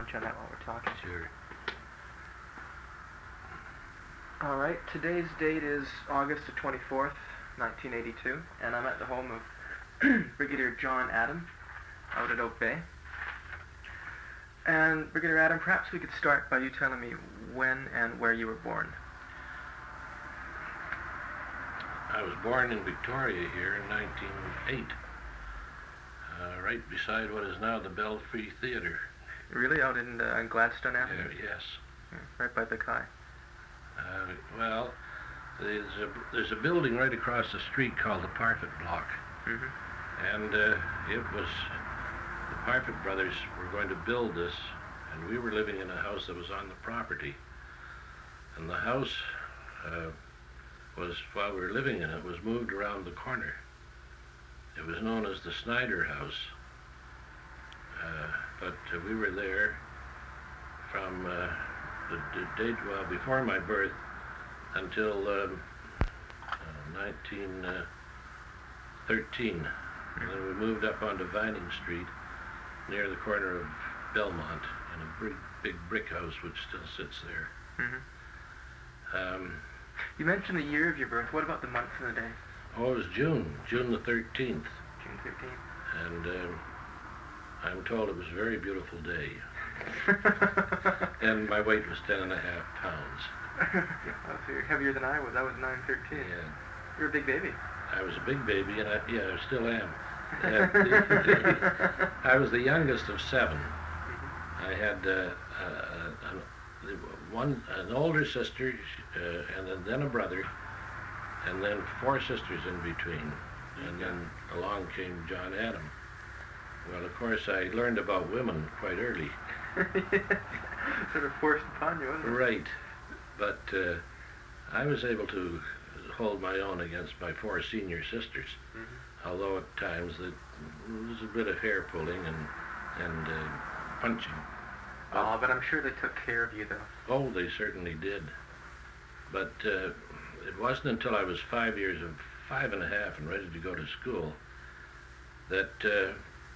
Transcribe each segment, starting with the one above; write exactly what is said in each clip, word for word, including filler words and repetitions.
munch on that while we're talking. Sure. All right, today's date is August the twenty-fourth, nineteen eighty-two, and I'm at the home of Brigadier John Adam out at Oak Bay. And Brigadier Adam, perhaps we could start by you telling me when and where you were born. I was born in Victoria here in nineteen oh eight, uh, right beside what is now the Belfry Theatre. Really? Out in uh, Gladstone Avenue? Uh, yes. Yeah, right by the Kai. Uh, well, there's a, there's a building right across the street called the Parfit Block. Mm-hmm. And uh, it was, the Parfit brothers were going to build this, and we were living in a house that was on the property. And the house uh, was, while we were living in it, was moved around the corner. It was known as the Snyder House. Uh, but uh, we were there from uh, the, the date, well, before my birth until um, uh, nineteen thirteen. And then we moved up onto Vining Street near the corner of Belmont in a big, big brick house which still sits there. Mm-hmm. Um, you mentioned the year of your birth. What about the month and the day? oh, it was June, June the thirteenth. June thirteenth. And um, I'm told it was a very beautiful day. And my weight was ten and a half pounds. Well, so you're heavier than I was. I was nine thirteen. Yeah. You're a big baby. I was a big baby, and I, yeah, I still am. Uh, I was the youngest of seven. Mm-hmm. I had uh, uh, an, one, an older sister, uh, and then, then a brother, and then four sisters in between. And then along came John Adam. Well, of course, I learned about women quite early. Sort of forced upon you, wasn't it? Right. But uh, I was able to hold my own against my four senior sisters, mm-hmm. although at times it was a bit of hair pulling and, and uh, punching. But, oh, but I'm sure they took care of you, though. Oh, they certainly did. But uh, it wasn't until I was five years of five and a half and ready to go to school that uh,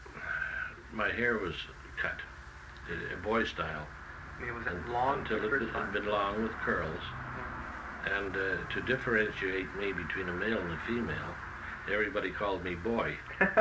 my hair was cut, a boy style. I mean, was it long? Until it had been long with curls. Yeah. And uh, to differentiate me between a male and a female, everybody called me Boy.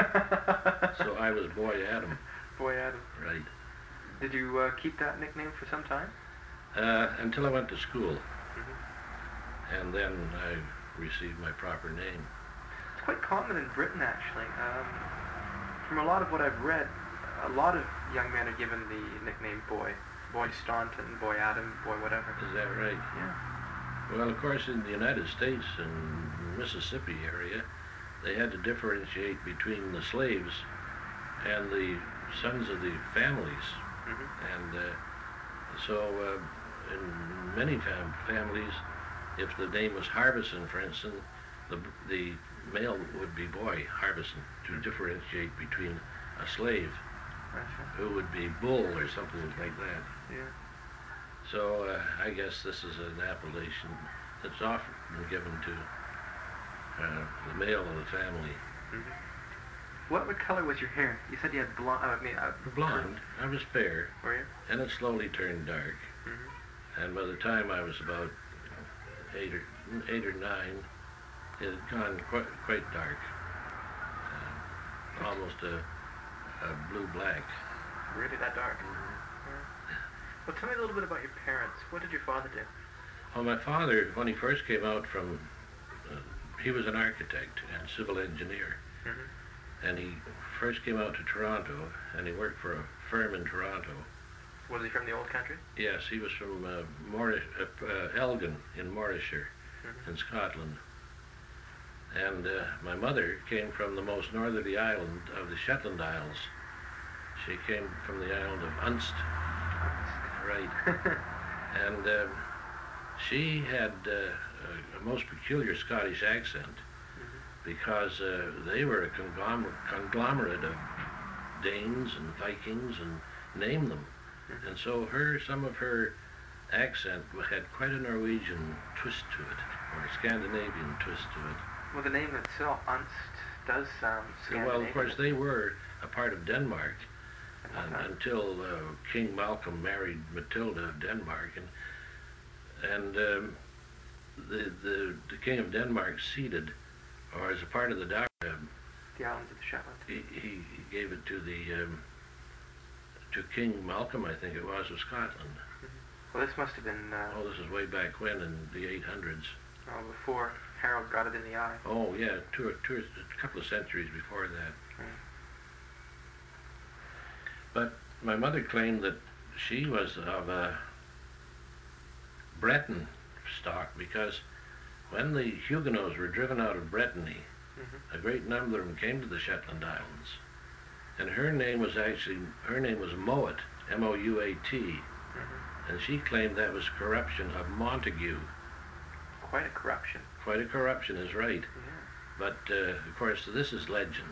So I was Boy Adam. Boy Adam. Right. Did you uh, keep that nickname for some time? Uh, until I went to school. Mm-hmm. And then I received my proper name. It's quite common in Britain, actually. Um, from a lot of what I've read, a lot of young men are given the nickname Boy. Boy Staunton, Boy Adam, Boy whatever. Is that right? Yeah. Well, of course, in the United States and Mississippi area, they had to differentiate between the slaves and the sons of the families. Mm-hmm. And uh, so uh, in many fam families, if the name was Harbison, for instance, the, the male would be Boy Harbison to mm-hmm. differentiate between a slave who would be Bull or something like that. Yeah. So uh, I guess this is an appellation that's often given to uh, the male of the family. Mm-hmm. What, what color was your hair? You said you had blonde. I mean, uh, blonde. I was fair. Were you? And it slowly turned dark. Mm-hmm. And by the time I was about eight or eight or nine, it had gone quite quite dark, uh, almost a, a blue-black. Really, that dark? Mm-hmm. Well, tell me a little bit about your parents. What did your father do? Well, my father, when he first came out from, uh, he was an architect and civil engineer. Mm-hmm. And he first came out to Toronto, and he worked for a firm in Toronto. Was he from the old country? Yes, he was from uh, Morish, uh, uh, Elgin in Morrisshire, mm-hmm. in Scotland. And uh, my mother came from the most northerly island of the Shetland Isles. She came from the island of Unst. Right. And um, she had uh, a, a most peculiar Scottish accent, mm-hmm. because uh, they were a conglomer conglomerate of Danes and Vikings and name them. Mm-hmm. And so her, some of her accent had quite a Norwegian twist to it, or a Scandinavian twist to it. Well, the name itself, Unst, does sound Scandinavian. Well, of course, they were a part of Denmark. and, until uh, King Malcolm married Matilda of Denmark, and and um, the, the the King of Denmark ceded, or as a part of the doc, um, the islands of the Shetland. He, he gave it to the um, to King Malcolm, I think it was, of Scotland. Mm-hmm. Well, this must have been. Uh, oh, this is way back when, in the eight hundreds. Oh, before Harold got it in the eye. Oh yeah, two, two, a couple of centuries before that. Mm. But my mother claimed that she was of a Breton stock, because when the Huguenots were driven out of Brittany, mm-hmm. a great number of them came to the Shetland Islands, and her name was actually her name was Mouat, M O U A T, mm-hmm. and she claimed that was corruption of Montague. Quite a corruption. Quite a corruption is right. Yeah. But uh, of course, this is legend.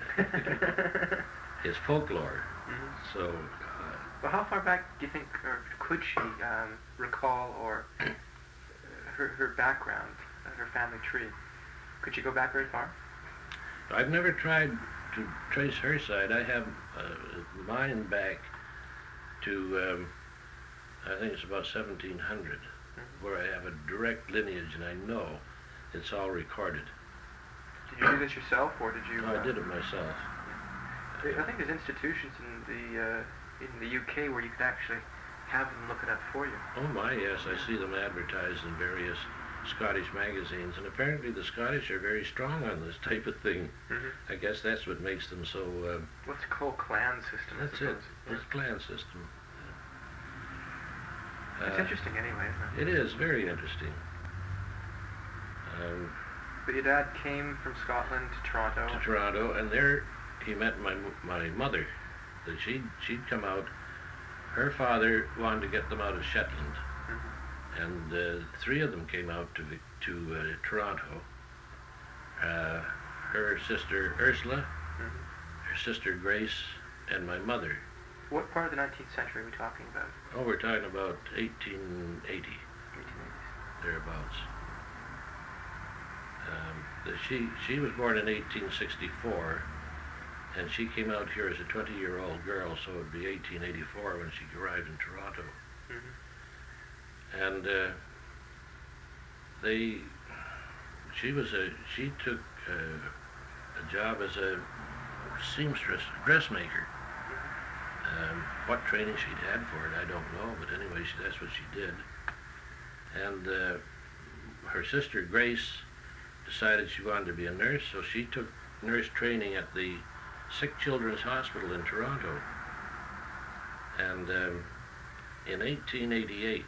It's folklore. Mm-hmm. So. Uh, well, how far back do you think, or could she um, recall, or uh, her her background, uh, her family tree? Could she go back very far? I've never tried to trace her side. I have uh, mine back to um, I think it's about seventeen hundred. Mm-hmm. Where I have a direct lineage, and I know it's all recorded. Did you do this yourself, or did you? No, uh, I did it myself. I think there's institutions in the uh, in the U K where you could actually have them look it up for you. Oh my, yes, I see them advertised in various Scottish magazines, and apparently the Scottish are very strong on this type of thing. Mm-hmm. I guess that's what makes them so. Uh, What's called clan system? That's it. It's a clan system. It's uh, interesting anyway, isn't it? It is very interesting. Um, but your dad came from Scotland to Toronto. To Toronto, and there he met my my mother. That she'd she'd come out. Her father wanted to get them out of Shetland, mm-hmm. and uh, three of them came out to to uh, Toronto. Uh, her sister Ursula, mm-hmm. her sister Grace, and my mother. What part of the nineteenth century are we talking about? Oh, we're talking about eighteen eighty. eighteen eighty. Thereabouts. Um, the, she she was born in eighteen sixty-four, and she came out here as a twenty-year-old girl, so it would be eighteen eighty-four when she arrived in Toronto. Mm-hmm. And uh, they, she was a she took uh, a job as a seamstress, dressmaker. Um, what training she'd had for it, I don't know, but anyway, she, that's what she did. And uh, her sister Grace decided she wanted to be a nurse, so she took nurse training at the Sick Children's Hospital in Toronto. And um, in eighteen eighty-eight,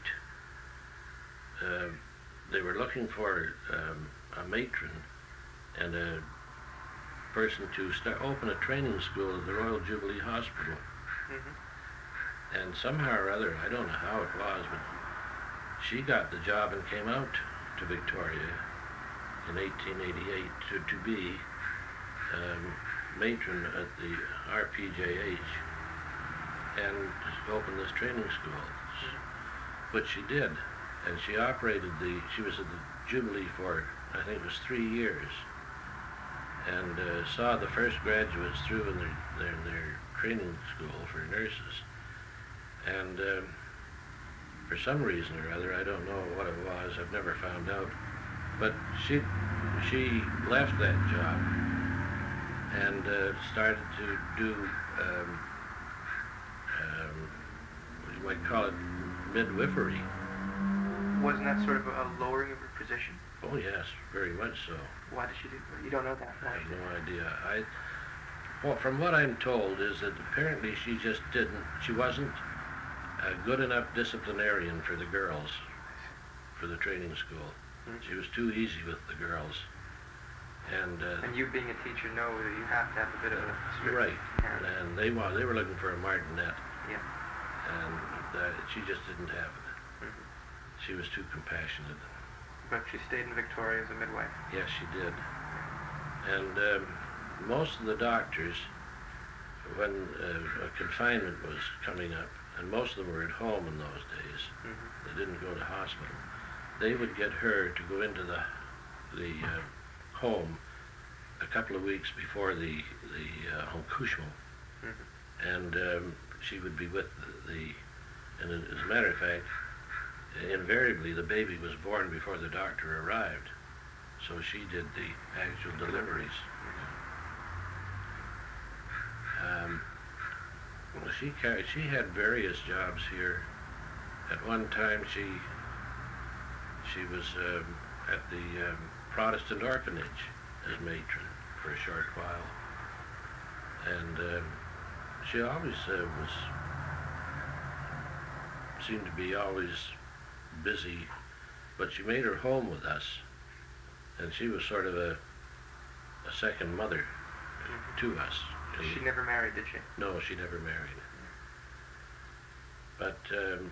uh, they were looking for um, a matron and a person to start open a training school at the Royal Jubilee Hospital. Mm-hmm. And somehow or other, I don't know how it was, but she got the job and came out to Victoria in eighteen eighty-eight to, to be um, matron at the R P J H and open this training school. Mm-hmm. Which she did, and she operated the, she was at the Jubilee for, I think it was three years, and uh, saw the first graduates through in their, their, their training school for nurses. And um, for some reason or other, I don't know what it was, I've never found out, but she she left that job and uh, started to do um, um, what you might call it, midwifery. Wasn't that sort of a lowering of her position? Oh yes, very much so. Why did she do that? You don't know that? I have no idea. I, well, from what I'm told is that apparently she just didn't, she wasn't a good enough disciplinarian for the girls, for the training school. Mm-hmm. She was too easy with the girls. And uh, and you being a teacher know that you have to have a bit of a strict right. hand. And they, well, they were looking for a martinet. Yeah. And uh, she just didn't have it. Mm-hmm. She was too compassionate. But she stayed in Victoria as a midwife. Yes, she did. And um, most of the doctors, when uh, a confinement was coming up, and most of them were at home in those days, mm-hmm. they didn't go to hospital, they would get her to go into the the uh, home a couple of weeks before the the uh, accouchement, mm-hmm. and um, she would be with the, the, and as a matter of fact, invariably the baby was born before the doctor arrived, so she did the actual deliveries. Um, well, she carried, she had various jobs here. At one time, she she was um, at the um, Protestant orphanage as matron for a short while, and um, she always uh, was seemed to be always busy, but she made her home with us, and she was sort of a a second mother to us. She never married, did she? No, she never married. But um,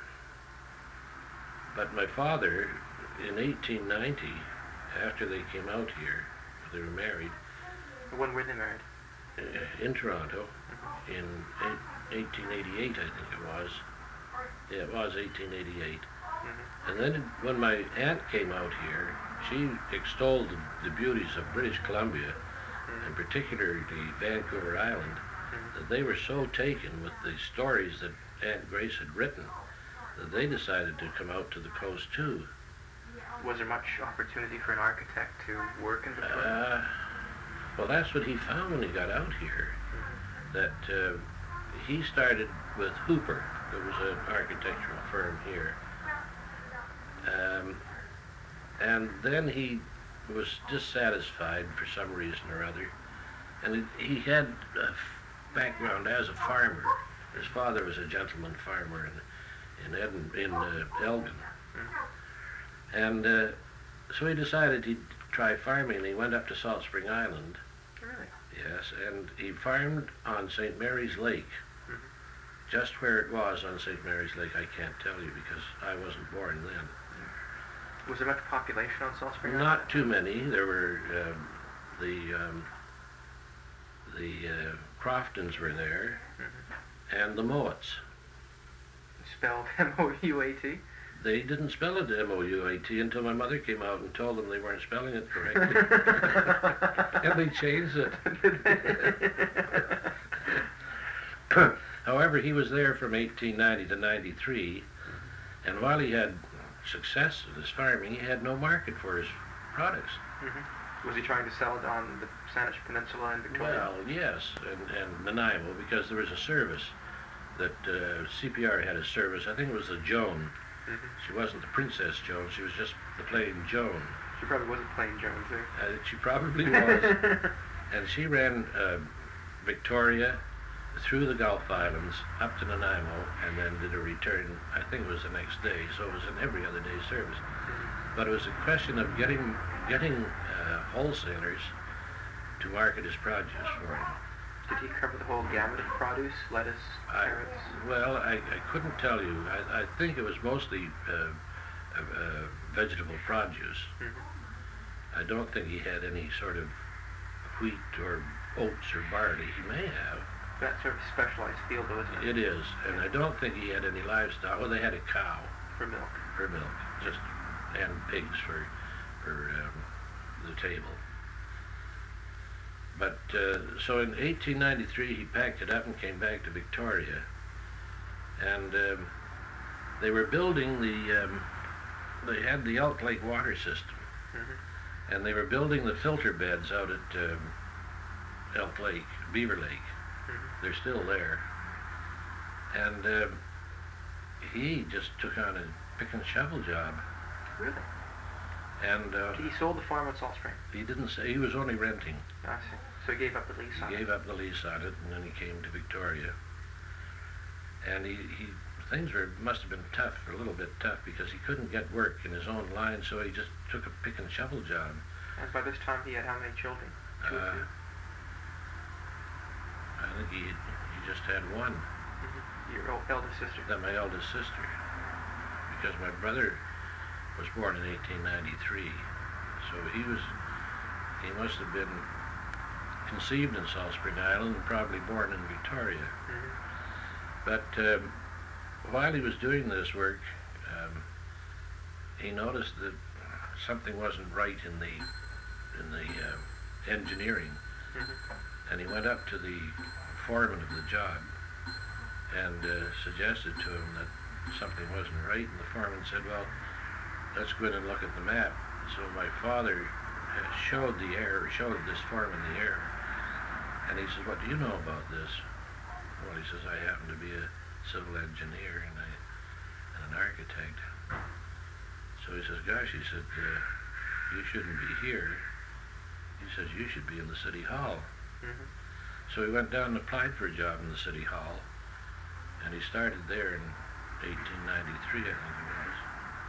but my father, in eighteen ninety, after they came out here, they were married. When were they married? Uh, in Toronto, mm-hmm. in eight, eighteen eighty-eight, I think it was. Yeah, it was eighteen eighty-eight. Mm-hmm. And then when my aunt came out here, she extolled the, the beauties of British Columbia, in particular the Vancouver Island, mm-hmm. that they were so taken with the stories that Aunt Grace had written that they decided to come out to the coast too. Was there much opportunity for an architect to work in Victoria? Uh, well, that's what he found when he got out here, mm-hmm. that uh, he started with Hooper. There was an architectural firm here. Um, and then he was dissatisfied for some reason or other, and it, he had a background as a farmer. His father was a gentleman farmer in in, Eden, in uh, Elgin, mm-hmm. and uh, so he decided he'd try farming. And he went up to Salt Spring Island. Really? Yes, and he farmed on Saint Mary's Lake. Mm-hmm. Just where it was on Saint Mary's Lake, I can't tell you because I wasn't born then. Was there much population on Salt Spring Island? Not too many. There were um, the um, the uh, Croftons were there, mm-hmm. and the Mowats. Spelled M O U A T? They didn't spell it M O U A T until my mother came out and told them they weren't spelling it correctly. And they changed it. However, he was there from eighteen ninety to ninety-three, and while he had success in his farming, he had no market for his products. Mm-hmm. Was he trying to sell it on the Saanich Peninsula in Victoria? Well, yes, and, and Nanaimo, because there was a service that uh, C P R had a service. I think it was the Joan. Mm-hmm. She wasn't the Princess Joan, she was just the plain Joan. She probably wasn't plain Joan, too. Uh, she probably was. And she ran uh, Victoria through the Gulf Islands, up to Nanaimo, and then did a return, I think it was the next day, so it was an every other day service. Mm-hmm. But it was a question of getting getting uh, wholesalers to market his produce for him. Did he cover the whole gamut of produce, lettuce, carrots? I, well, I, I couldn't tell you. I, I think it was mostly uh, uh, uh, vegetable produce. Mm-hmm. I don't think he had any sort of wheat or oats or barley. He may have. That's sort of a specialized field, though, isn't it? It is, and I don't think he had any livestock. Well, they had a cow. For milk. For milk, just, and pigs for, for um, the table. But, uh, so in eighteen ninety-three, he packed it up and came back to Victoria. And um, they were building the, um, they had the Elk Lake water system. Mm-hmm. And they were building the filter beds out at um, Elk Lake, Beaver Lake. Mm-hmm. They're still there. And uh, he just took on a pick and shovel job. Really? And uh, he sold the farm at Salt Spring? He didn't say. He was only renting. I see. So he gave up the lease on it? He gave up the lease on it, and then he came to Victoria. And he, he things were must have been tough, a little bit tough, because he couldn't get work in his own line, so he just took a pick and shovel job. And by this time he had how many children? Two uh, or three? I think he he just had one. Mm-hmm. Your old, eldest sister? That my eldest sister, because my brother was born in eighteen ninety-three, so he was he must have been conceived in Salt Spring Island and probably born in Victoria. Mm-hmm. But um, while he was doing this work, um, he noticed that something wasn't right in the in the uh, engineering, mm-hmm. and he went up to the foreman of the job and uh, suggested to him that something wasn't right, and the foreman said, well, let's go in and look at the map. So my father uh, showed the error, showed this foreman the error, and he says, what do you know about this? Well, he says, I happen to be a civil engineer and, I, and an architect. So he says, gosh, he said, uh, you shouldn't be here. He says, you should be in the city hall. Mm-hmm. So he went down and applied for a job in the city hall, and he started there in eighteen ninety-three, I think it was.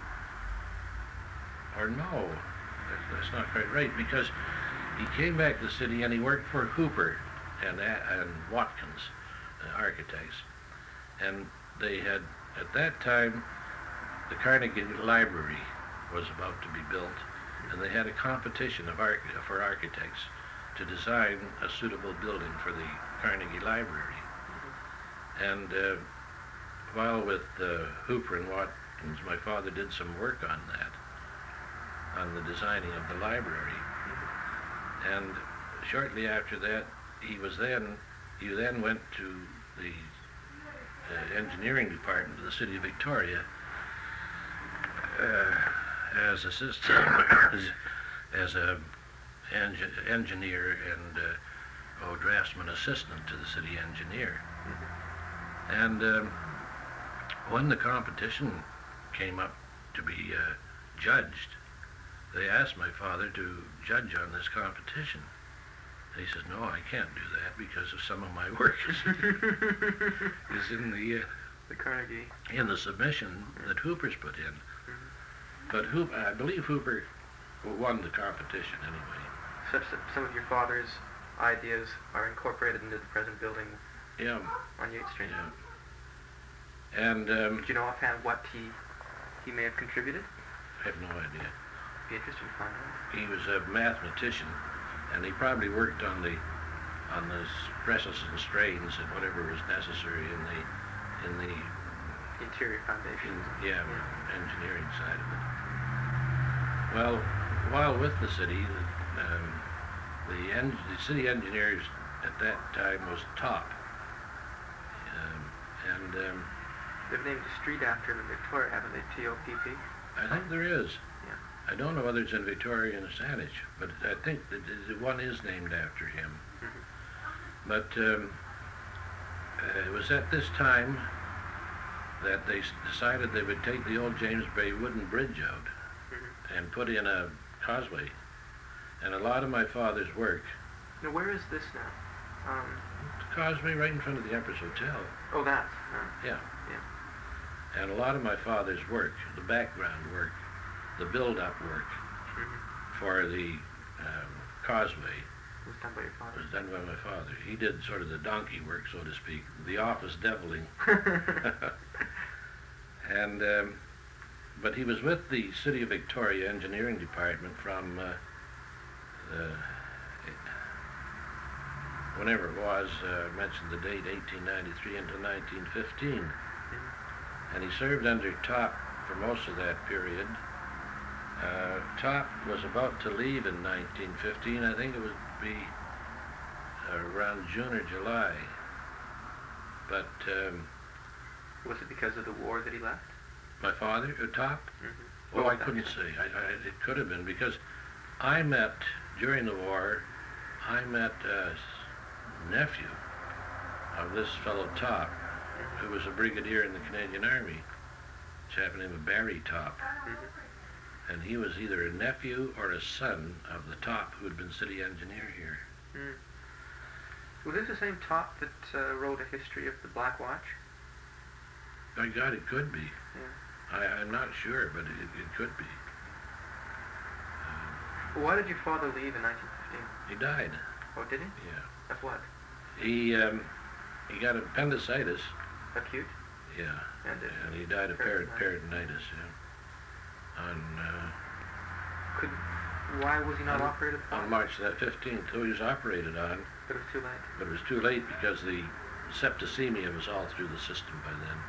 Or no, that's, that's not quite right, because he came back to the city and he worked for Hooper and, and Watkins, uh, architects. And they had, at that time, the Carnegie Library was about to be built, and they had a competition of arch for architects to design a suitable building for the Carnegie Library. And uh, while with uh, Hooper and Watkins, my father did some work on that, on the designing of the library. And shortly after that, he was then, he then went to the uh, engineering department of the city of Victoria uh, as assistant, as, as a engi engineer and uh, oh, draftsman assistant to the city engineer. And um, when the competition came up to be uh, judged, they asked my father to judge on this competition. And he says, no, I can't do that because of some of my work is, is in the uh, the Carnegie in the submission that Hooper's put in. Mm-hmm. But Hooper, I believe Hooper won the competition anyway. Such that some of your father's ideas are incorporated into the present building. Yeah. On Yates Street. Yeah. And um, do you know offhand what he he may have contributed? I have no idea. Be interesting to find out. He was a mathematician, and he probably worked on the on the stresses and strains and whatever was necessary in the in the interior foundation. In, yeah, yeah, engineering side of it. Well, while with the city, um, the, en the city engineers at that time was Top, um, and um, they've named a street after him in Victoria, haven't they? T O P P. I think there is. Yeah. I don't know whether it's in Victoria and Saanich, but I think that the one is named after him. Mm-hmm. But um, uh, it was at this time that they decided they would take the old James Bay wooden bridge out mm-hmm. and put in a causeway. And a lot of my father's work. Now, where is this now? Um, the causeway right in front of the Empress Hotel. Oh, that. Uh, yeah. Yeah. And a lot of my father's work, the background work, the build-up work mm-hmm. for the um, causeway was done by your father. Was done by my father. He did sort of the donkey work, so to speak, the office deviling. And um, but he was with the City of Victoria Engineering Department from uh, uh, whenever it was, uh, mentioned the date, eighteen ninety-three into nineteen fifteen. Mm-hmm. And he served under Top for most of that period. Uh, Top was about to leave in nineteen fifteen. I think it would be around June or July. But um, was it because of the war that he left? My father, uh, Top? Mm-hmm. Oh, I couldn't say. I, I, it could have been because I met, during the war, I met a nephew of this fellow Top, mm-hmm. who was a brigadier in the Canadian Army, a chap named Barry Top. Mm-hmm. And he was either a nephew or a son of the Top who had been city engineer here. Mm. Was this the same Top that uh, wrote a history of the Black Watch? By God, it could be. Yeah. I, I'm not sure, but it, it could be. Um, Why did your father leave in nineteen fifteen? He died. Oh, did he? Yeah. Of what? He um, he got appendicitis. Acute? Yeah. And, and he died of peritonitis. peritonitis yeah. On. Uh, Could. Why was he not on, operated upon? On March that fifteenth, he was operated on. But it was too late. But it was too late because the septicemia was all through the system by then.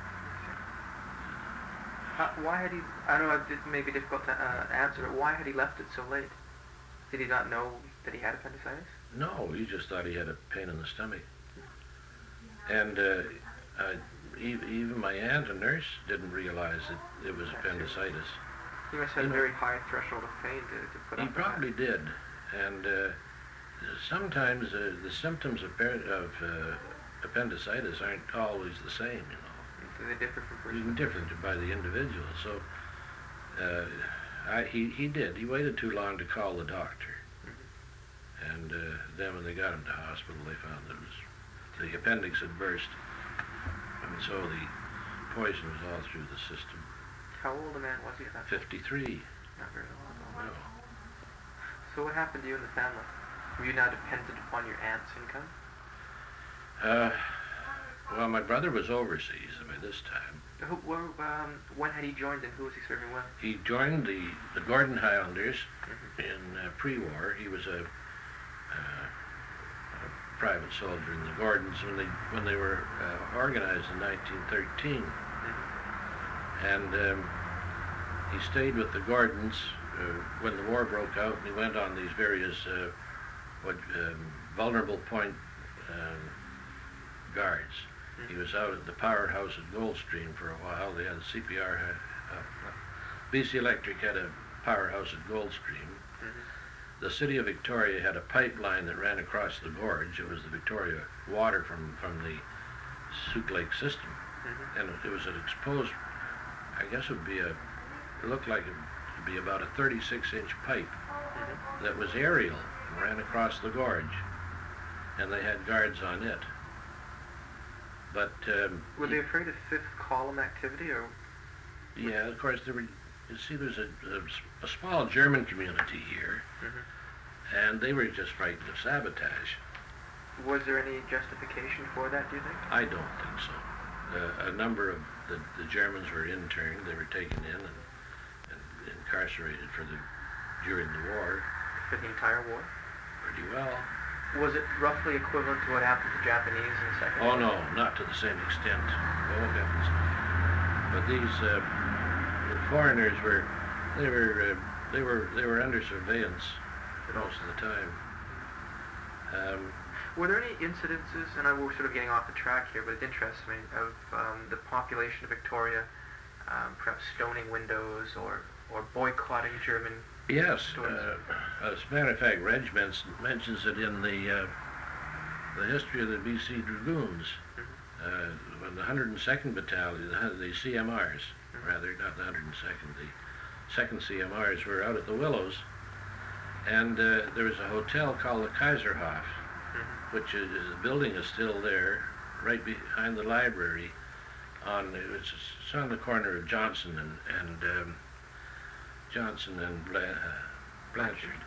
Uh, why had he, I don't know, it may be difficult to uh, answer, but why had he left it so late? Did he not know that he had appendicitis? No, he just thought he had a pain in the stomach. And uh, I, e- even my aunt, a nurse, didn't realize that it was That's appendicitis. He must have You a know, very high threshold of pain to, to put He up with probably did. And uh, sometimes uh, the symptoms of, par- of uh, appendicitis aren't always the same, you know. that. Do they differ from person Even to person? different by the individual. So uh, I, he, he did. He waited too long to call the doctor. Mhm. And uh, then when they got him to hospital, they found that it was, the appendix had burst. And so the poison was all through the system. How old a man was he at that time? fifty-three. Not very old. No. So what happened to you and the family? Were you now dependent upon your aunt's income? Uh, well, my brother was overseas by this time. Who, where, um, when had he joined and who was he serving with? He joined the, the Gordon Highlanders Mhm. in uh, pre-war. He was a, uh, a private soldier in the Gordons when they when they were uh, organized in nineteen thirteen, Mhm. and um, he stayed with the Gordons uh, when the war broke out, and he went on these various uh, what um, vulnerable point um, guards. He was out at the powerhouse at Goldstream for a while. They had a C P R, had, uh, B C Electric had a powerhouse at Goldstream. Mhm. The city of Victoria had a pipeline that ran across the gorge. It was the Victoria water from, from the Souk Lake system. Mhm. And it was an exposed, I guess it would be a, it looked like it would be about a thirty-six inch pipe Mhm. that was aerial and ran across the gorge. And they had guards on it. But um, Were they afraid of fifth column activity, or? yeah, of course, there were, you see, there's a, a, a small German community here, Mhm. and they were just frightened of sabotage. Was there any justification for that, do you think? I don't think so. Uh, a number of the, the Germans were interned, they were taken in and, and incarcerated for the, during the war, For the entire war? pretty well. Was it roughly equivalent to what happened to Japanese in the Second Oh War? no, not to the same extent. Oh heavens. But these uh, the foreigners were, they were, uh, they were, they were under surveillance most of the time. Um, Were there any incidences, and I we're sort of getting off the track here, but it interests me, of um, the population of Victoria um, perhaps stoning windows or, or boycotting German? yes, Stores. uh, as a matter of fact, Reg mentions, mentions it in the uh, the history of the B C Dragoons. Mhm. Uh, when the one hundred second Battalion, the, the C M Rs, Mhm. rather, not the one hundred second, the second C M Rs were out at the Willows, and uh, there was a hotel called the Kaiserhof, Mhm. which is, the building is still there, right behind the library. On it's, it's on the corner of Johnson and and um, Johnson and Bla- uh, Blanchard.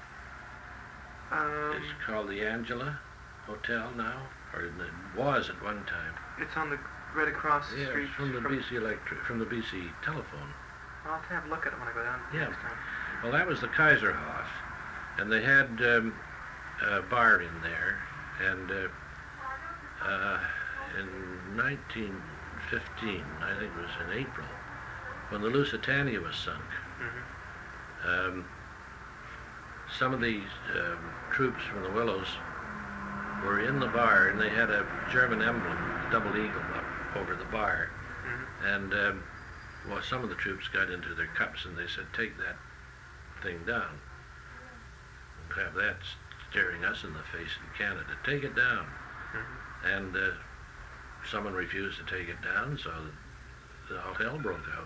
Um, It's called the Angela Hotel now, or it was at one time. it's on the right across the Yeah, street it's from the B C Electric, from the B C telephone. I'll have to have a look at it when I go down Yeah. next time. Well, that was the Kaiserhof, and they had um, a bar in there, and uh, uh, in nineteen fifteen, I think it was in April, when the Lusitania was sunk, Mhm. um, some of these um, troops from the Willows were in the bar, and they had a German emblem, a double eagle, up over the bar. Mhm. And um, well, some of the troops got into their cups, and they said, "Take that thing down. We'll have that staring us in the face in Canada. Take it down." Mhm. And uh, someone refused to take it down, so the, all hell broke out,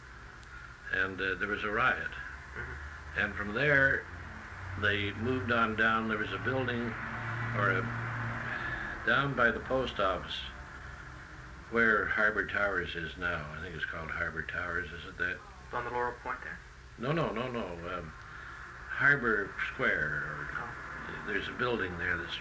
and uh, there was a riot. Mhm. And from there, they moved on down. There was a building, or a down by the post office, where Harbor Towers is now. I think it's called Harbor Towers. Is it that? On the Laurel Point there? No, no, no, no. Um, Harbor Square. Or, Oh. there's a building there that's.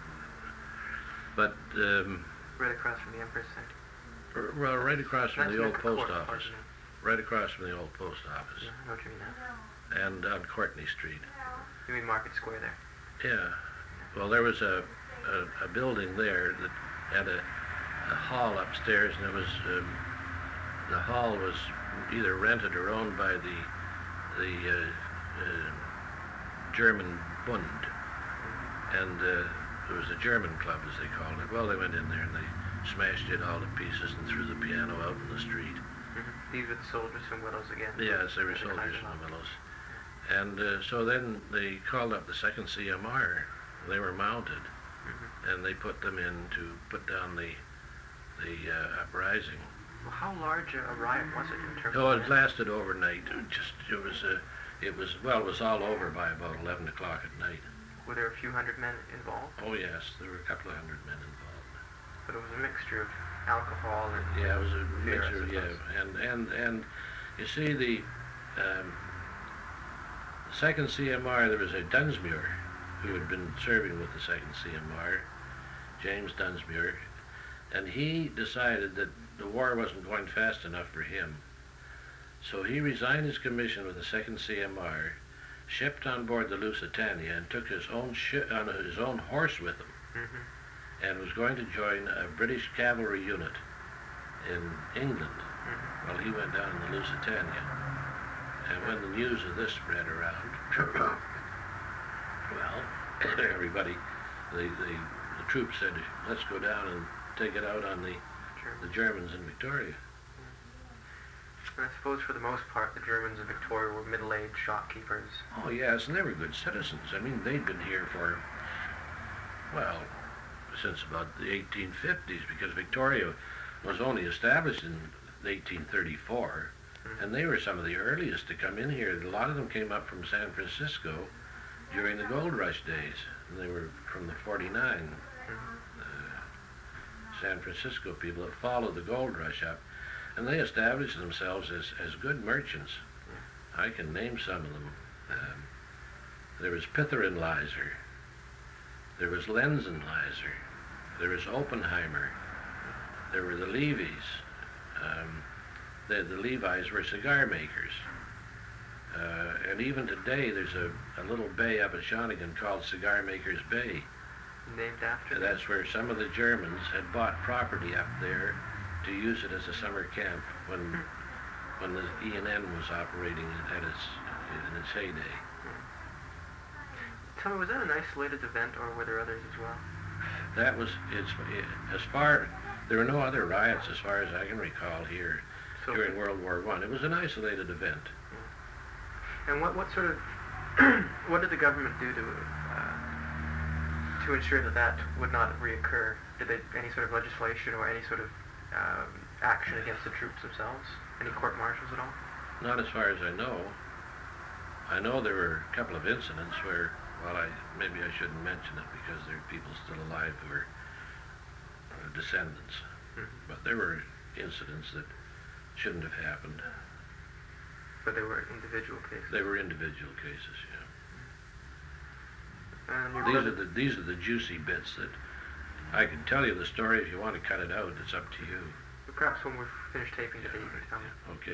But um, Right across from the Empress Center. r- well, right across from That's the old Nicker post Court, office. pardon me. Right across from the old post office, Yeah, I know what you mean now. and on Courtney Street. You mean Market Square there? Yeah. Well, there was a, a, a building there that had a, a hall upstairs, and it was um, the hall was either rented or owned by the the uh, uh, German Bund, and uh, it was a German club, as they called it. Well, they went in there and they smashed it all to pieces and threw the piano out in the street. Mm-hmm. These were the soldiers from Willows again. Yes, they were soldiers in the Willows. And uh, so then they called up the second C M R. They were mounted, mm-hmm. and they put them in to put down the the uh, uprising. Well, how large a riot was it in terms Oh, of... it lasted overnight. It just it was uh, it was well, it was all over by about eleven o'clock at night. Were there a few hundred men involved? Oh yes, there were a couple of hundred men involved. But it was a mixture of alcohol and... Yeah, it was a beer, mixture. Yeah, and and and you see the. Um, The second C M R, there was a Dunsmuir who had been serving with the second C M R, James Dunsmuir, and he decided that the war wasn't going fast enough for him. So he resigned his commission with the second C M R, shipped on board the Lusitania, and took his own shi on his own horse with him, mm-hmm. and was going to join a British cavalry unit in England mm-hmm. while he went down in the Lusitania. And when the news of this spread around, well, everybody, the, the, the troops said, let's go down and take it out on the, the Germans in Victoria. And I suppose for the most part, the Germans in Victoria were middle-aged shopkeepers. Oh, yes, and they were good citizens. I mean, they'd been here for, well, since about the eighteen fifties, because Victoria was only established in eighteen thirty-four. And they were some of the earliest to come in here. A lot of them came up from San Francisco during the gold rush days. And they were from the forty-nine uh, San Francisco people that followed the gold rush up. And they established themselves as, as good merchants. I can name some of them. Um, there was Pitherin-Lyser. There was Lenzen-Lyser. There was Oppenheimer. There were the Levys. Um, The, the Levis were cigar makers. Uh, and even today, there's a, a little bay up at Shawnigan called Cigar Makers Bay. Named after And that's where some of the Germans had bought property up there to use it as a summer camp when hmm. when the E and N was operating at its, in its heyday. Hmm. Tell me, was that an isolated event, or were there others as well? That was, it's, it, as far, there were no other riots as far as I can recall here. So during World War One, it was an isolated event. And what what sort of what did the government do to uh, to ensure that that would not reoccur? Did they any sort of legislation or any sort of um, action against the troops themselves? Any court-martials at all? Not as far as I know. I know there were a couple of incidents where, well, I maybe I shouldn't mention it because there are people still alive who are uh, descendants, mm-hmm. but there were incidents that shouldn't have happened. But they were individual cases? They were individual cases, yeah. And your these, are the, these are the juicy bits that I can tell you the story. If you want to cut it out, it's up to you. But perhaps when we're finished taping today, you can tell me. Okay.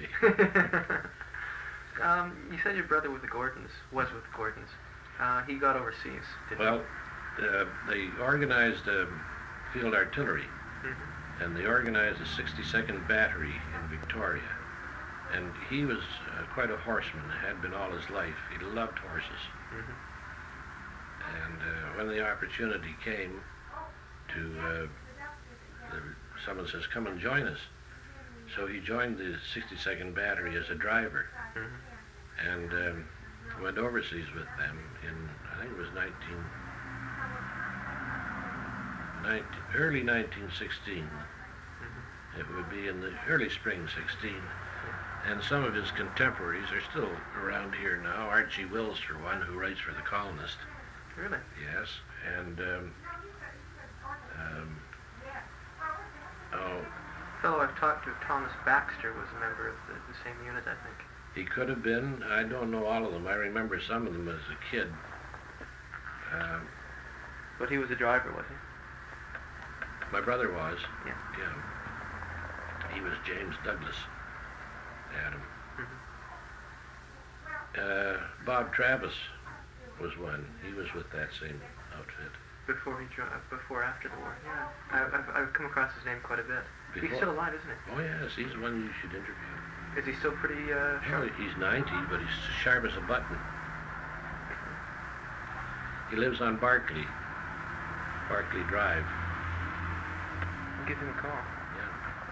um, you said your brother with the Gordons, was with the Gordons. Uh, he got overseas, didn't well, he? Well, uh, they organized um, field artillery. Mm-hmm. And they organized the sixty-second Battery in Victoria. And he was uh, quite a horseman, had been all his life. He loved horses. Mm-hmm. And uh, when the opportunity came to, uh, the, someone says, come and join us. So he joined the sixty-second Battery as a driver. Mm-hmm. And um, went overseas with them in, I think it was nineteen... nineteen, early nineteen sixteen. Mm-hmm. It would be in the early spring sixteen. And some of his contemporaries are still around here now. Archie Wills, for one, who writes for The Colonist. Really? Yes. And, um, um, oh... The fellow I've talked to, Thomas Baxter, was a member of the, the same unit, I think. He could have been. I don't know all of them. I remember some of them as a kid. Um, but he was a driver, was he? My brother was. Yeah. Yeah. He was James Douglas. Adam. Mm-hmm. uh, Bob Travis was one. He was with that same outfit. Before he joined, before after the war. Yeah. I, I've, I've come across his name quite a bit. Before. He's still alive, isn't he? Oh yes, he's the one you should interview. Is he still pretty uh, sharp? Oh, he's ninety, but he's sharp as a button. He lives on Barclay, Barclay Drive. give him a call. Yeah.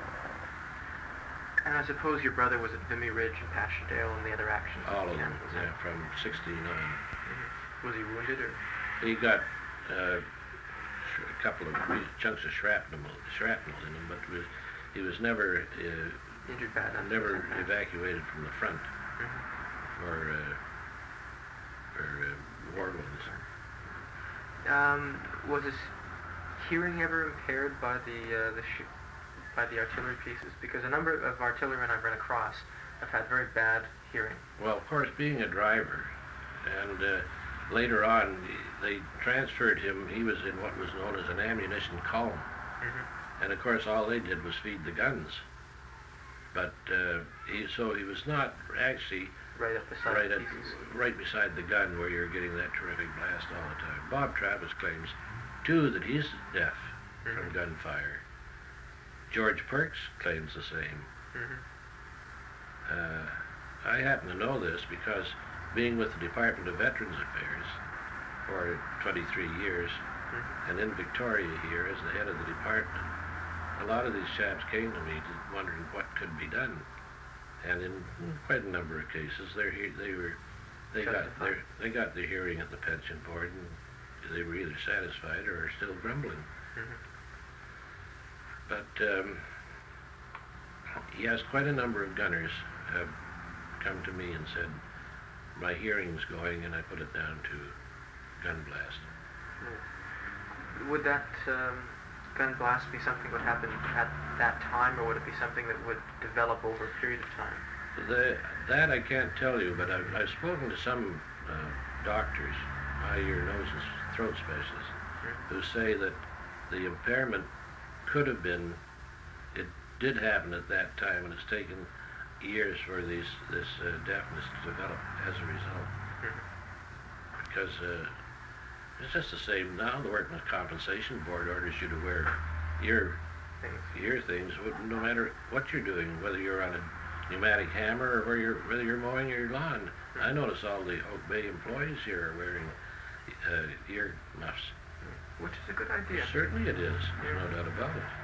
And I suppose your brother was at Vimy Ridge and Passchendaele and the other actions. All of Yeah, them, was yeah, it? from sixty-nine. Mhm. Was he wounded or? He got uh, sh- a couple of wee chunks of shrapnel, shrapnel in him, but was, he was never uh, Injured bad enough? never Mhm. evacuated from the front Mhm. for uh, for uh, war wounds. Um, was his hearing ever impaired by the uh, the sh- by the artillery pieces? Because a number of artillerymen I've run across have had very bad hearing. Well, of course, being a driver, and uh, later on they transferred him. He was in what was known as an ammunition column, Mm-hmm. and of course, all they did was feed the guns. But uh, he so he was not actually Right up beside right the at, pieces. right beside the gun where you're getting that terrific blast all the time. Bob Travis claims, too, that he's deaf Mhm. from gunfire. George Perks claims the same. Mhm. Uh, I happen to know this because being with the Department of Veterans Affairs for twenty-three years Mhm. and in Victoria here as the head of the department, a lot of these chaps came to me to, wondering what could be done. And in quite a number of cases, they're he- they were they got Justified. their they got their hearing at the pension board, and they were either satisfied or still grumbling. Mhm. But um, yes, quite a number of gunners have come to me and said my hearing's going, and I put it down to gun blast. Would that um, gun blast be something that would happen at that time, or would it be something that would develop over a period of time? The, that I can't tell you, but I've, I've spoken to some uh, doctors, eye, ear, nose, and throat specialists, who say that the impairment could have been, it did happen at that time, and it's taken years for these, this uh, deafness to develop as a result. Mhm. Because uh, it's just the same now. The Workmen's Compensation Board orders you to wear ear Things. ear things, wh- no matter what you're doing, whether you're on a pneumatic hammer or whether you're, whether you're mowing your lawn. I notice all the Oak Bay employees here are wearing uh, ear muffs. Which is a good idea. Certainly it is. There's no doubt about it.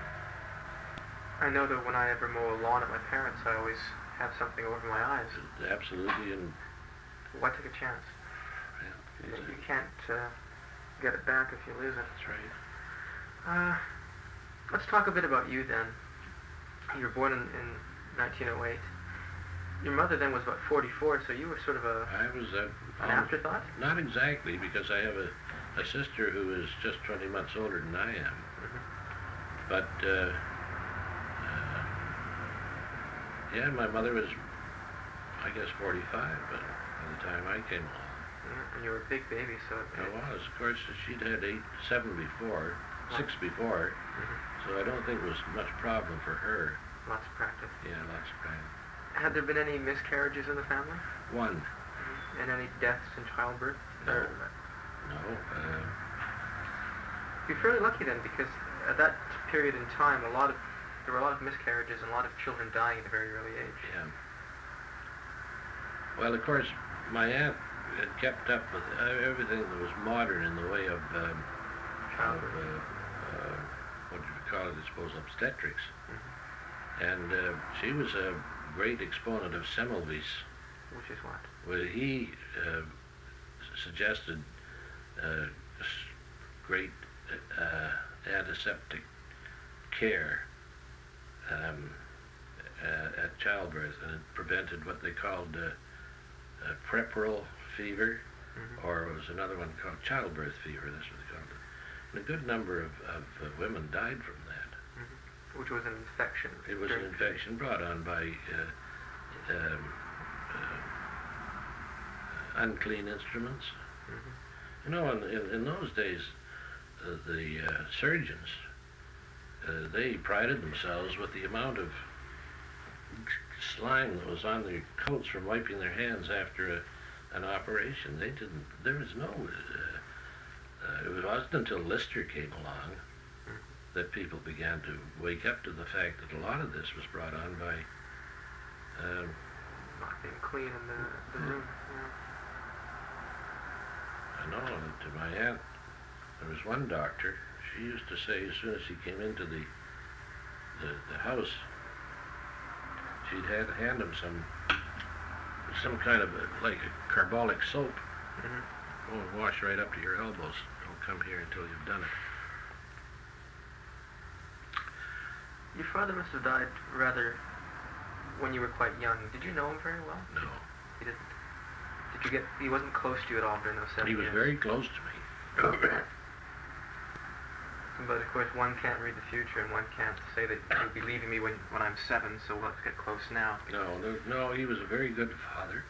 I know that when I ever mow a lawn at my parents', I always have something over my eyes. Absolutely, and Why take a chance? yeah, You, that's you can't uh, get it back if you lose it. right. Uh, let's talk a bit about you then. You were born in, in nineteen oh eight. Your mother then was about forty-four, so you were sort of a, I was uh, an um, afterthought? not exactly, because I have a, a sister who is just twenty months older than I am. Mhm. But uh, uh, yeah, my mother was, I guess, forty-five, but by the time I came along. Yeah, and you were a big baby, so it, I was. Of course, she'd had eight, seven before, six before, Mhm. so I don't think it was much problem for her. Lots of practice. Yeah, lots of time. Had there been any miscarriages in the family? One, And any deaths in childbirth? No. Or- no, uh, You're fairly lucky then, because at that period in time, a lot of there were a lot of miscarriages and a lot of children dying at a very early age. yeah. Well, of course, my aunt had kept up with uh, everything that was modern in the way of, um, of Childbirth. uh, uh, what do you call it, I suppose, obstetrics. Mhm. And uh, she was a great exponent of Semmelweis. Which is what? Well, he uh, suggested uh, s- great uh, antiseptic care um, uh, at childbirth, and it prevented what they called uh, uh, puerperal fever, Mhm. or it was another one called childbirth fever. That's what they called it. And a good number of, of uh, women died from that. Mhm. Which was an infection. It was an during- infection brought on by uh, um, uh, unclean instruments. Mhm. You know, in, in, in those days, uh, the uh, surgeons, uh, they prided themselves with the amount of slime that was on their coats from wiping their hands after a, an operation. They didn't, there was no, uh, uh, it wasn't until Lister came along that people began to wake up to the fact that a lot of this was brought on by um, Not being clean in the, the room. Yeah. I know that to my aunt, there was one doctor, she used to say as soon as he came into the the, the house, she'd had hand him some some kind of a, like a carbolic soap. Mm-hmm. Won't wash right up to your elbows. Don't come here until you've done it. Your father must have died rather when you were quite young. Did you know him very well? No. He didn't. Did you get? He wasn't close to you at all during those seven He was years. very close to me. But of course, one can't read the future, and one can't say that you'll be leaving me when when I'm seven. So let's get close now. No, no, no, he was a very good father.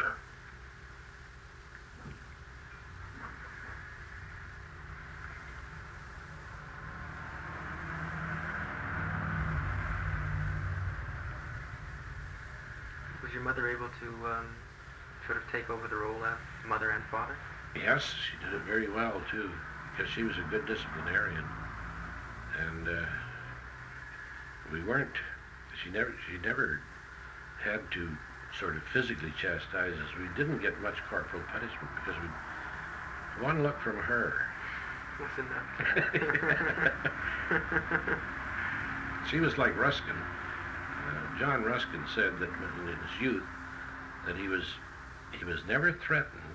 Was your mother able to um, sort of take over the role as mother and father? Yes, she did it very well too, because she was a good disciplinarian, and uh, we weren't. She never, she never had to sort of physically chastise us. We didn't get much corporal punishment because we, one look from her. What's in that? She was like Ruskin. Uh, John Ruskin said that in his youth that he was he was never threatened.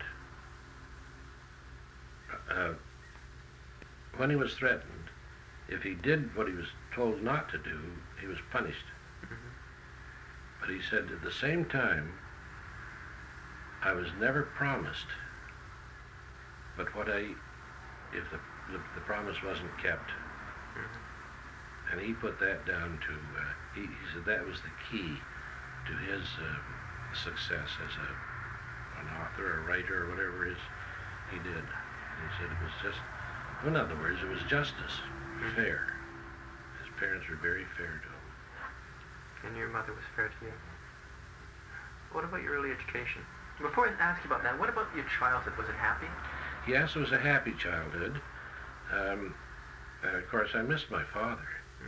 Uh, when he was threatened, if he did what he was told not to do, he was punished. Mm-hmm. But he said at the same time, I was never promised, but what I, if the, the, the promise wasn't kept. Mm-hmm. And he put that down to, uh, he, he said that was the key to his uh, success as a, an author, a writer, or whatever it is he did. And he said it was just, in other words, it was justice, Mm-hmm. fair. His parents were very fair to him. And your mother was fair to you. What about your early education? Before I ask you about that, what about your childhood? Was it happy? Yes, it was a happy childhood. Um, and of course, I missed my father.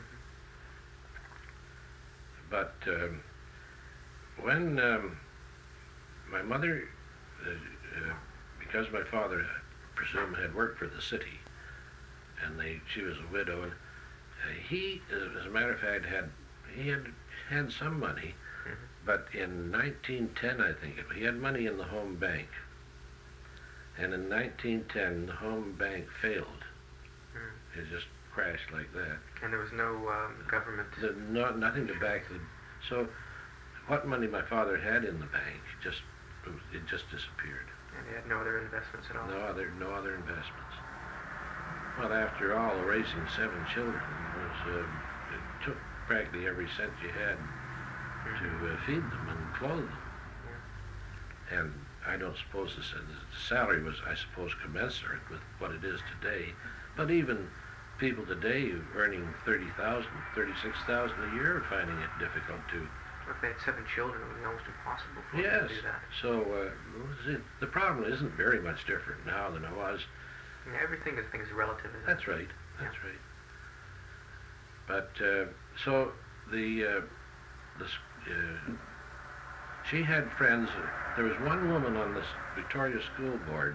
But um, when um, my mother, uh, uh, because my father, I presume, had worked for the city, and they, she was a widow, and uh, he, as a matter of fact, had he had had some money, Mm-hmm. but in nineteen ten, I think, it, he had money in the home bank, and in nineteen ten, the home bank failed. Mm. It just crashed like that. And there was no um, government. The, no, nothing to back the. So, what money my father had in the bank just it just disappeared. And he had no other investments at all. No other no other investments. Well, after all, raising seven children was uh, it took practically every cent you had Mm-hmm. to uh, feed them and clothe them. Yeah. And I don't suppose the, the salary was, I suppose, commensurate with what it is today. But even people today earning thirty thousand, thirty-six thousand a year are finding it difficult to. If they had seven children, it would be almost impossible for Yes. them to do that. So uh, it, the problem isn't very much different now than it was. Yeah, everything is things relative. Isn't That's it? right. That's right. But uh, so the uh, the s- uh, she had friends. There was one woman on this Victoria School Board,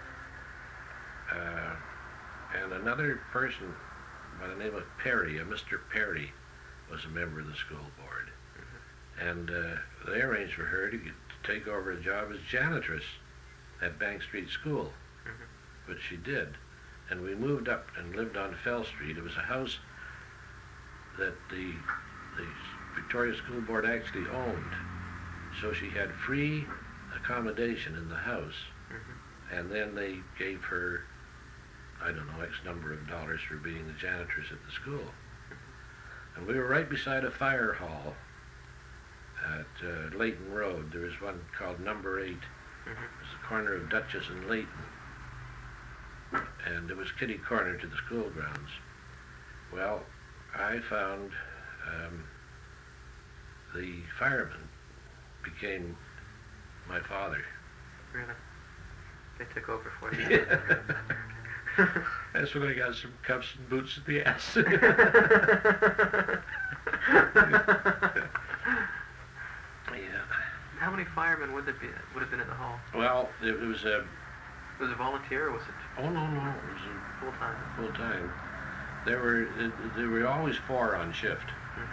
uh, and another person by the name of Perry, a Mister Perry, was a member of the school board. And uh, they arranged for her to, get, to take over a job as janitress at Bank Street School, Mm-hmm. which she did. And we moved up and lived on Fell Street. It was a house that the, the Victoria School Board actually owned. So she had free accommodation in the house, Mm-hmm. and then they gave her, I don't know, X number of dollars for being the janitress at the school. And we were right beside a fire hall at uh, Layton Road. There was one called Number Eight. Mm-hmm. It was the corner of Dutchess and Layton. And it was kitty corner to the school grounds. Well, I found um, the fireman became my father. Really? They took over for you. That's when I got some cuffs and boots at the ass. Yeah. How many firemen would there be? Would have been in the hall? Well, it, it was a. Was it volunteer or was it Oh no no, it was full time? a full time. There were it, there were always four on shift, Mm-hmm.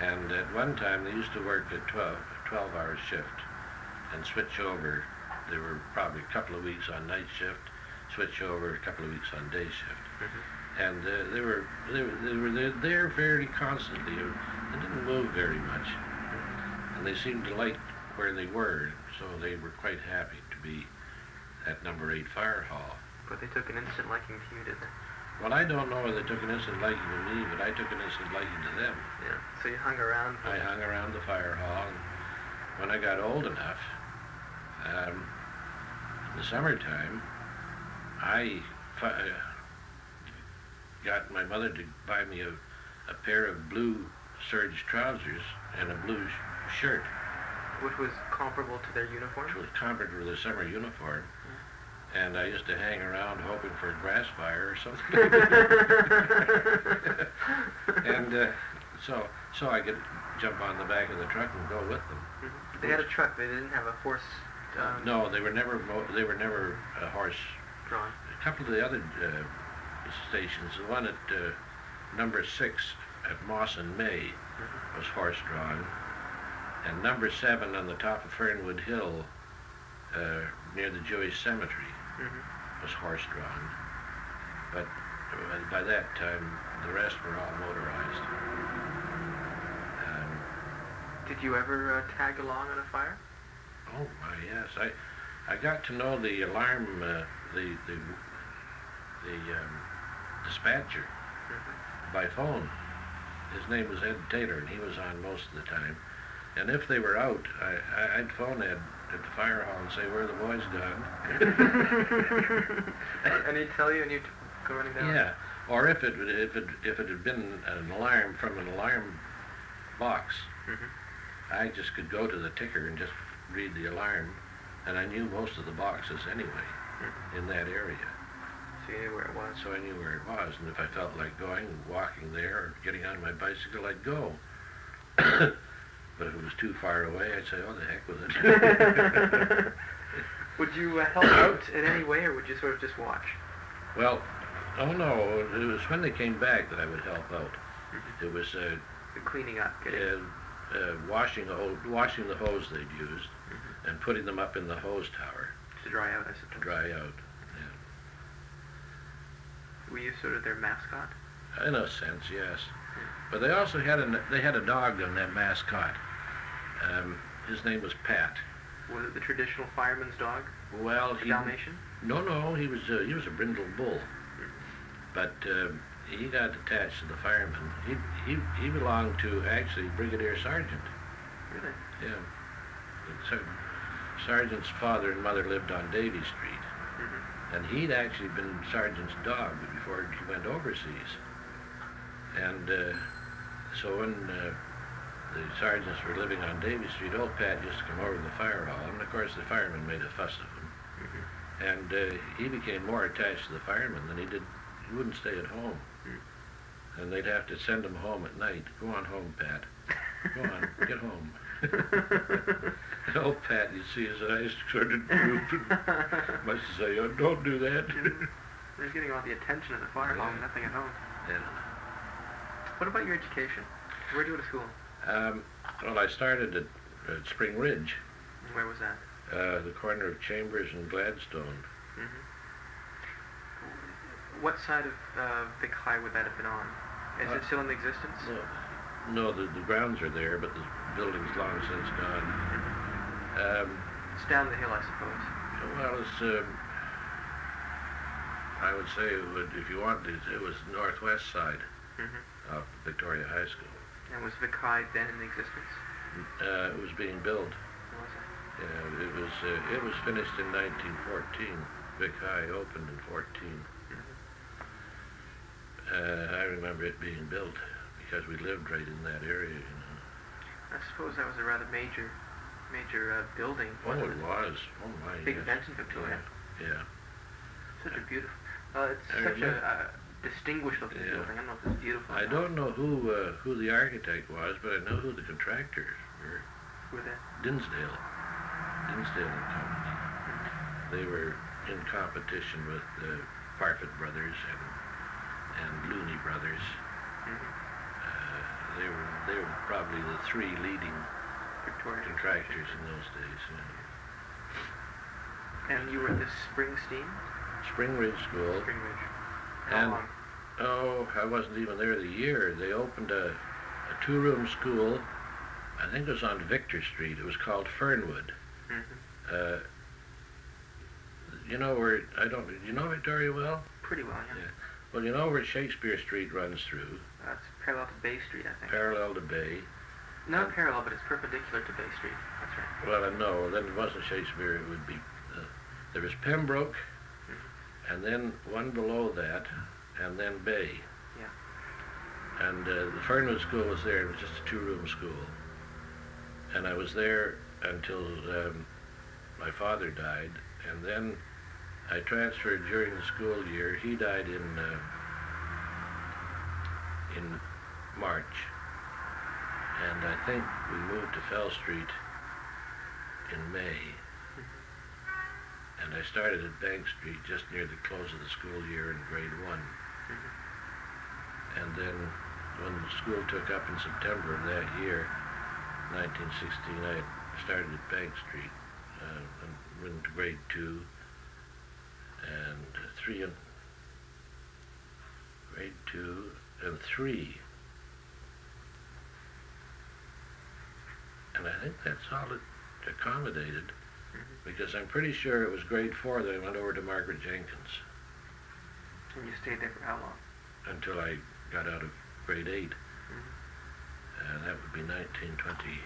And at one time, they used to work a twelve, twelve-hour shift and switch over. They were probably a couple of weeks on night shift, switch over a couple of weeks on day shift. Mm-hmm. And uh, they were they were they were there, there fairly constantly. They didn't move very much, and they seemed to like where they were, so they were quite happy to be at Number Eight Fire Hall. But they took an instant liking to you, didn't they? Well, I don't know whether they took an instant liking to me, but I took an instant liking to them. Yeah. So you hung around. I hung around the fire hall, and when I got old enough, um, in the summertime, I fi- uh, got my mother to buy me a, a pair of blue serge trousers and a blue sh- shirt, Which was comparable to their uniform? which was comparable to the summer uniform. And I used to hang around hoping for a grass fire or something. and uh, so so I could jump on the back of the truck and go with them. Mm-hmm. They had a truck. They didn't have a horse. Um, no, they were never mo- they were never uh, horse drawn. A couple of the other uh, stations, the one at uh, number six at Moss and May Mm-hmm. was horse drawn, and number seven on the top of Fernwood Hill uh, near the Jewish cemetery Mm-hmm. was horse drawn. But uh, by that time, the rest were all motorized. Um, Did you ever uh, tag along on a fire? oh my, yes, I I got to know the alarm, uh, the the the um, dispatcher Mm-hmm. by phone. His name was Ed Taylor, and he was on most of the time. And if they were out, I, I, I'd phone Ed at the fire hall and say, "Where are the boys gone?" And he'd tell you, and you'd go running down? Yeah. Or if it if it if it had been an alarm from an alarm box, Mm-hmm. I just could go to the ticker and just read the alarm, and I knew most of the boxes anyway Mm-hmm. in that area. So you knew where it was. So I knew where it was, and if I felt like going, walking there, or getting on my bicycle, I'd go. But if it was too far away, I'd say, "Oh, the heck with it." Would you uh, help out in any way, or would you sort of just watch? Well, oh no, it was when they came back that I would help out. Mm-hmm. It was uh, The cleaning up, getting... uh, uh, washing the hose, washing the hose they'd used, Mm-hmm. and putting them up in the hose tower to dry out, I to suppose. dry out. Were you sort of their mascot? In a sense, yes. But they also had a they had a dog on that mascot. Um, his name was Pat. Was it the traditional fireman's dog? Well, A he Dalmatian? no no he was a, he was a brindle bull, but uh, he got attached to the firemen. He he he belonged to actually Brigadier Sergeant. Really? Yeah. The Ser- Sergeant's father and mother lived on Davy Street, Mm-hmm. and he'd actually been Sergeant's dog before he went overseas. And uh, so when uh, the sergeants were living on Davy Street, old Pat used to come over to the fire hall, and of course the firemen made a fuss of him. Mm-hmm. And uh, he became more attached to the firemen than he did. He wouldn't stay at home. Mm. And they'd have to send him home at night. "Go on home, Pat. Go on, get home." And old Pat, you'd see his eyes sort of droop and must say, "Oh, don't do that." They're getting all the attention at the fire hall, Yeah. nothing at home. Yeah. What about your education? Where'd you go to school? Um, well, I started at, at Spring Ridge, Where was that? uh, the corner of Chambers and Gladstone. Mm-hmm. What side of uh, Vic High would that have been on? Is Uh, it still in existence? No, no the, the grounds are there, but the building's long since gone. Um, It's down the hill, I suppose. well, it's, um, I would say, it would, if you wanted, it was northwest side Mm-hmm. of Victoria High School. And was Vic High then in existence? Uh, it was being built. Or was it? Yeah, it was uh, it was finished in nineteen fourteen. Vic High opened in fourteen. Mm-hmm. Uh, I remember it being built because we lived right in that area, you know. I suppose that was a rather major, major uh, building. Oh, Wasn't it was. Oh my. Big yes. event in Victoria. Yeah. Yeah. Such a beautiful. Uh, it's I such a remember- uh, distinguished looking Yeah. building. I don't know if it's beautiful. or I not. don't know who uh, who the architect was, but I know who the contractors were. Who were they? Dinsdale. Dinsdale and Company. They were in competition with the Parfit brothers and and Looney brothers. Mm-hmm. Uh, they were they were probably the three leading Victoria. contractors in those days. Yeah. And you were at the Springsteen? Spring Ridge School. Spring Ridge. How And long? oh, I wasn't even there the year. They opened a, a two-room school. I think it was on Victor Street. It was called Fernwood. Mm-hmm. Uh, you know where, I don't, do you know Victoria well? Pretty well, yeah. Yeah. Well, you know where Shakespeare Street runs through, Uh, it's parallel to Bay Street, I think. parallel to Bay. Not and- parallel, but it's perpendicular to Bay Street. That's right. Well, I know, then it wasn't Shakespeare, it would be, uh, there was Pembroke, and then one below that, and then Bay. Yeah. And uh, the Fernwood School was there, it was just a two-room school. And I was there until um, my father died, and then I transferred during the school year. He died in uh, in March, and I think we moved to Fell Street in May. And I started at Bank Street just near the close of the school year in grade one. And then when the school took up in September of that year, nineteen sixteen, I started at Bank Street uh, and went to grade two and three and grade two and three. And I think that's all it accommodated, because I'm pretty sure it was grade four that I went over to Margaret Jenkins And you stayed there for how long? until I got out of grade eight. Uh, that would be nineteen twenty-two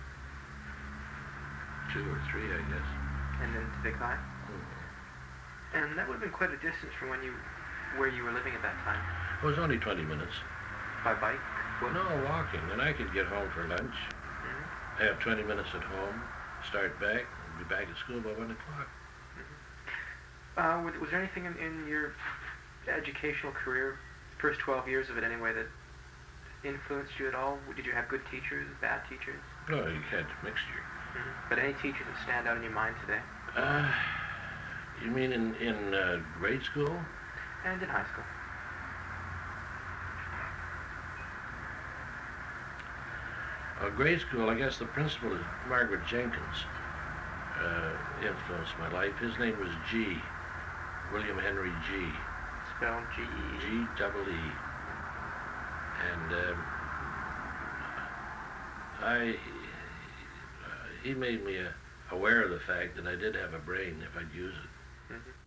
or three, I guess. And then to Big High? And that would have been quite a distance from when you, where you were living at that time. It was only twenty minutes. By bike? Foot? No, walking, and I could get home for lunch. Mhm. I have twenty minutes at home, start back, and be back at school by one o'clock. Uh, was, was there anything in, in your educational career, first twelve years of it anyway, that influenced you at all? Did you have good teachers, bad teachers? No, you had mixture. But any teachers that stand out in your mind today? Uh, you mean in, in uh, grade school? And in high school? Uh, grade school, I guess the principal is Margaret Jenkins. Uh, influenced my life. His name was G. William Henry G. Spelled G E. G double E. And um, I, uh, he made me uh, aware of the fact that I did have a brain if I'd use it. Mm-hmm.